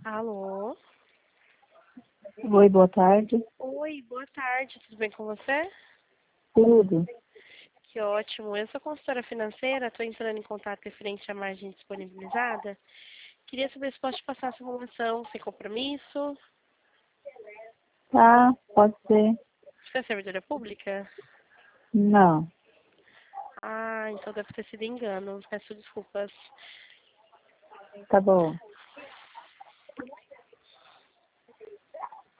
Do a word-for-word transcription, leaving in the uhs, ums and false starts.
Alô? Oi, boa tarde. Oi, boa tarde, tudo bem com você? Tudo. Que ótimo. Eu sou consultora financeira, estou entrando em contato referente à margem disponibilizada. Queria saber se posso te passar essa informação sem compromisso. Tá, pode ser. Você é servidora pública? Não. Ah, então deve ter sido engano. Peço desculpas. Tá bom.